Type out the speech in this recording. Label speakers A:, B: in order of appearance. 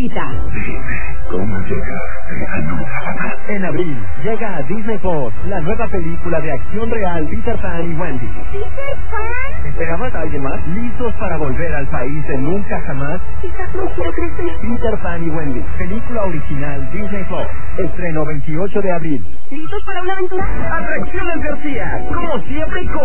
A: favorita.
B: Dime, ¿cómo llegaste a nunca jamás?
C: En abril, llega a Disney Plus la nueva película de acción real Peter Pan y Wendy.
A: ¿Peter Pan?
C: ¿Esperabas a alguien más? ¿Listos para volver al país de nunca jamás?
A: Quizás no quiero crecer.
C: Peter Pan y Wendy, película original Disney Plus. Estreno 28 de abril.
A: ¿Listos para una aventura?
C: Atracciones García, como siempre y